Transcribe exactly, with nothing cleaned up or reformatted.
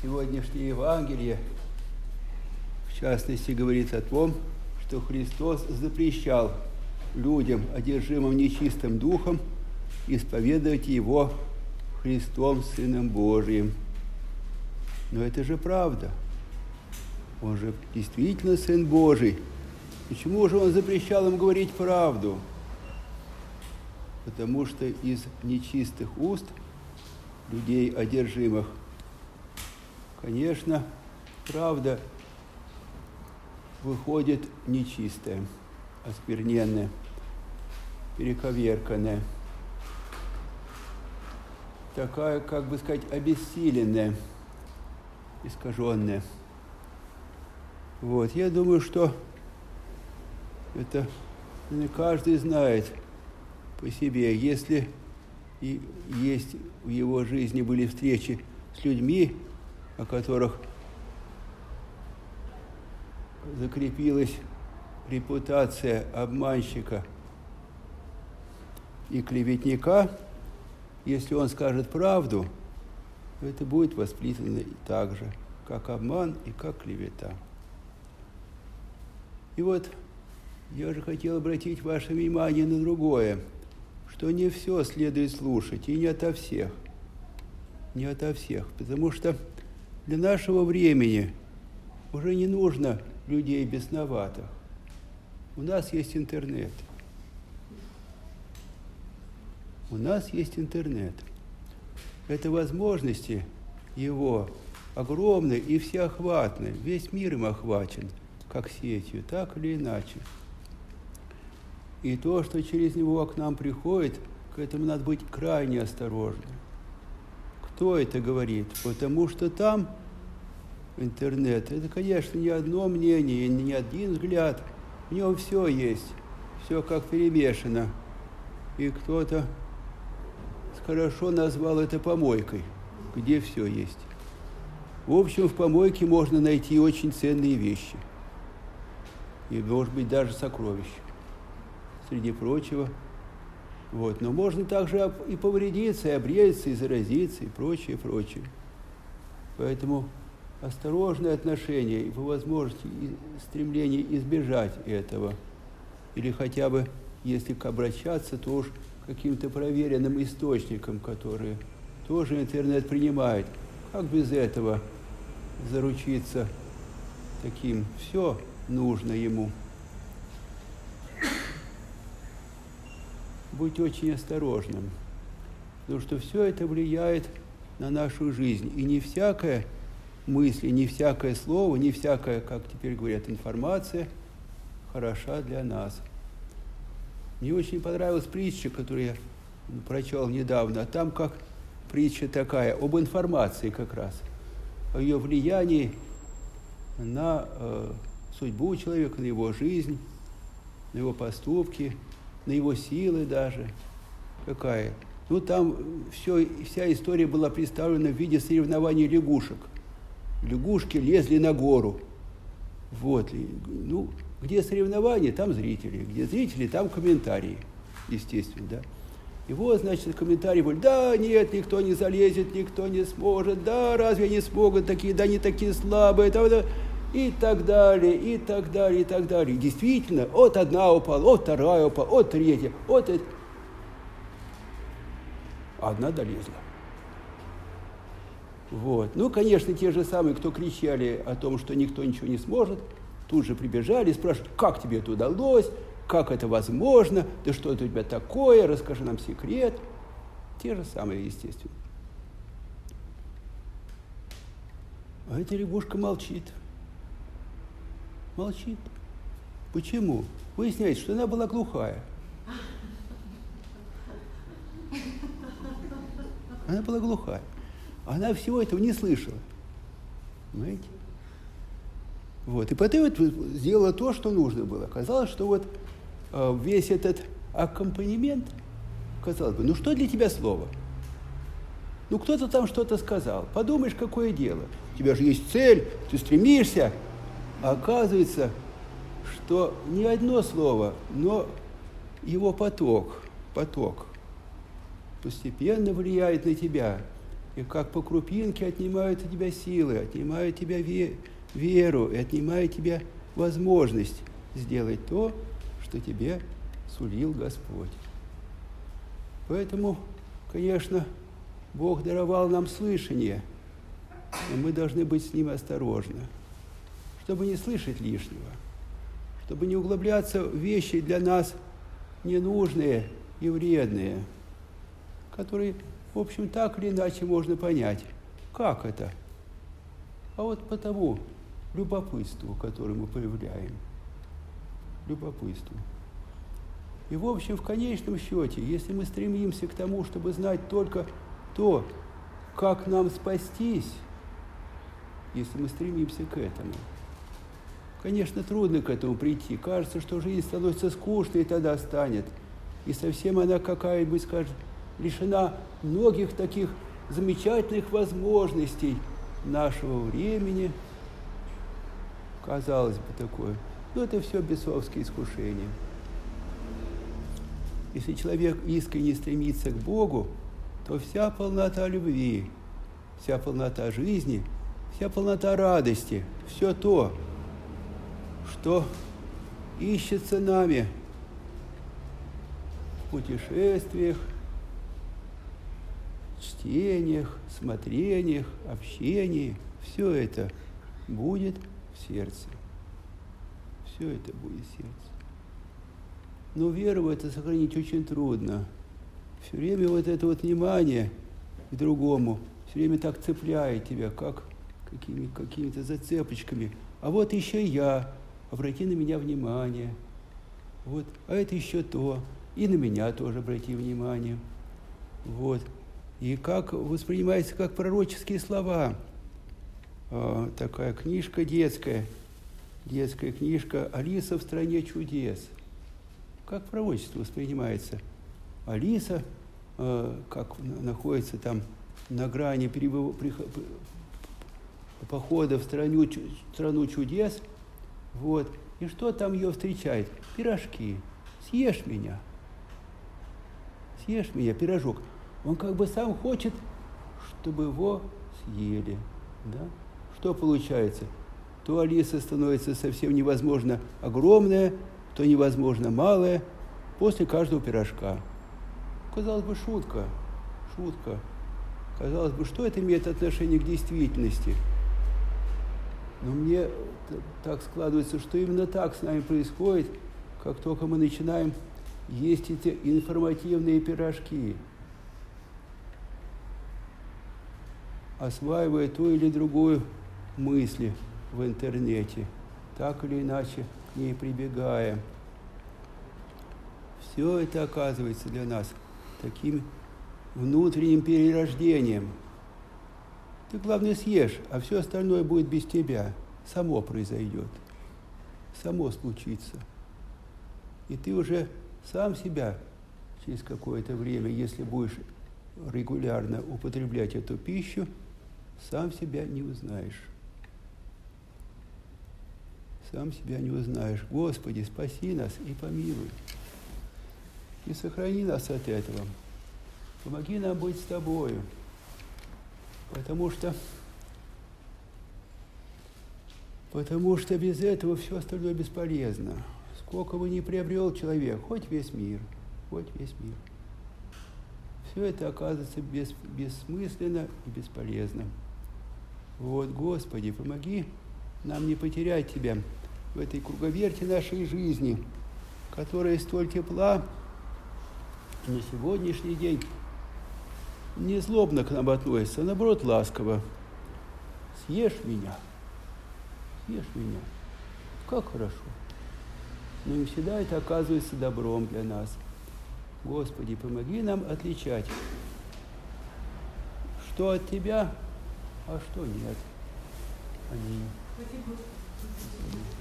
сегодняшнее Евангелие, в частности, говорит о том, что Христос запрещал людям, одержимым нечистым духом, исповедовать Его Христом, Сыном Божиим. Но это же правда. Он же действительно Сын Божий. Почему же Он запрещал им говорить правду? Потому что из нечистых уст людей одержимых, конечно, правда выходит нечистая, оскверненная, перековерканная, такая, как бы сказать, обессиленная, искаженная. Вот, я думаю, что это каждый знает по себе. Если и есть в его жизни были встречи с людьми, о которых закрепилась репутация обманщика и клеветника, если он скажет правду, это будет воспитано так же, как обман и как клевета. И вот я же хотел обратить ваше внимание на другое, что не все следует слушать, и не ото всех. Не ото всех, потому что для нашего времени уже не нужно людей бесноватых. У нас есть интернет. У нас есть интернет. Это возможности его огромны и всеохватны. Весь мир им охвачен, как сетью, так или иначе. И то, что через него к нам приходит, к этому надо быть крайне осторожным. Кто это говорит? Потому что там интернет, это, конечно, не одно мнение, не один взгляд. В нем все есть, все как перемешано. И кто-то хорошо назвал это помойкой, где все есть. В общем, в помойке можно найти очень ценные вещи. И, может быть, даже сокровища, среди прочего. Вот. Но можно также и повредиться, и обрезаться, и заразиться, и прочее, прочее. Поэтому осторожное отношение и по возможности и стремление избежать этого. Или хотя бы, если обращаться, то уж каким-то проверенным источником, которые тоже интернет принимает. Как без этого заручиться таким? Все нужно ему. Будь очень осторожным, потому что все это влияет на нашу жизнь. И не всякая мысль, не всякое слово, не всякая, как теперь говорят, информация хороша для нас. Мне очень понравилась притча, которую я прочел недавно. А там как притча такая, об информации как раз, о ее влиянии на э, судьбу человека, на его жизнь, на его поступки, на его силы даже. Какая? Ну, там все, вся история была представлена в виде соревнований лягушек. Лягушки лезли на гору. Вот. Ну, где соревнования, там зрители. Где зрители, там комментарии, естественно, да. И вот, значит, комментарии были: да, нет, никто не залезет, никто не сможет, да, разве они смогут, такие, да, они такие слабые, да, да, и так далее, и так далее, и так далее. И действительно, вот одна упала, вот вторая упала, вот третья, вот это. Одна долезла. Вот. Ну, конечно, те же самые, кто кричали о том, что никто ничего не сможет, тут же прибежали и спрашивают: как тебе это удалось, как это возможно, да что это у тебя такое, расскажи нам секрет. Те же самые, естественно. А эта лягушка молчит. Молчит. Почему? Выясняется, что она была глухая. Она была глухая. Она всего этого не слышала. Понимаете? Вот. И потом вот сделала то, что нужно было. Оказалось, что вот э, весь этот аккомпанемент, казалось бы, ну что для тебя слово? Ну кто-то там что-то сказал. Подумаешь, какое дело. У тебя же есть цель, ты стремишься. А оказывается, что не одно слово, но его поток, поток постепенно влияет на тебя. И как по крупинке отнимают у тебя силы, отнимают у тебя ве- веру, и отнимают у тебя возможность сделать то, что тебе сулил Господь. Поэтому, конечно, Бог даровал нам слышание, но мы должны быть с Ним осторожны, чтобы не слышать лишнего, чтобы не углубляться в вещи для нас ненужные и вредные, которые, в общем, так или иначе можно понять. Как это? А вот по тому любопытству, которое мы проявляем. Любопытству. И, в общем, в конечном счете, если мы стремимся к тому, чтобы знать только то, как нам спастись, если мы стремимся к этому, конечно, трудно к этому прийти. Кажется, что жизнь становится скучной, и тогда станет. И совсем она какая-нибудь, скажет, лишена многих таких замечательных возможностей нашего времени. Казалось бы, такое. Но это все бесовские искушения. Если человек искренне стремится к Богу, то вся полнота любви, вся полнота жизни, вся полнота радости, все то, что ищется нами в путешествиях, чтениях, смотрениях, общении, все это будет в сердце. Все это будет в сердце. Но веру в это сохранить очень трудно. Все время вот это вот внимание к другому все время так цепляет тебя, как какими, какими-то зацепочками. А вот еще я, обрати на меня внимание. Вот, а это еще то. И на меня тоже обрати внимание. Вот. И как воспринимается как пророческие слова. А, такая книжка детская, детская книжка «Алиса в стране чудес». Как пророчество воспринимается. Алиса, э, как находится там на грани перебыв... похода в страну, страну чудес, вот, и что там ее встречает? Пирожки. Съешь меня. Съешь меня, пирожок. Он как бы сам хочет, чтобы его съели. Да? Что получается? То Алиса становится совсем невозможно огромная, то невозможно малое после каждого пирожка. Казалось бы, шутка, шутка. Казалось бы, что это имеет отношение к действительности? Но мне так складывается, что именно так с нами происходит, как только мы начинаем есть эти информативные пирожки, осваивая ту или другую мысль в интернете, так или иначе к ней прибегая. Все это оказывается для нас таким внутренним перерождением. Ты, главное, съешь, а все остальное будет без тебя. Само произойдет. Само случится. И ты уже сам себя через какое-то время, если будешь регулярно употреблять эту пищу, сам себя не узнаешь. Сам себя не узнаешь. Господи, спаси нас и помилуй. И сохрани нас от этого. Помоги нам быть с Тобою. Потому что, потому что без этого все остальное бесполезно. Сколько бы ни приобрел человек, хоть весь мир, хоть весь мир. Все это оказывается бес, бессмысленно и бесполезно. Вот, Господи, помоги нам не потерять Тебя в этой круговерти нашей жизни, которая столь тепла на сегодняшний день не злобно к нам относится, а наоборот ласково. Съешь меня, съешь меня. Как хорошо. Но не всегда это оказывается добром для нас. Господи, помоги нам отличать, что от Тебя, а что нет. Аминь.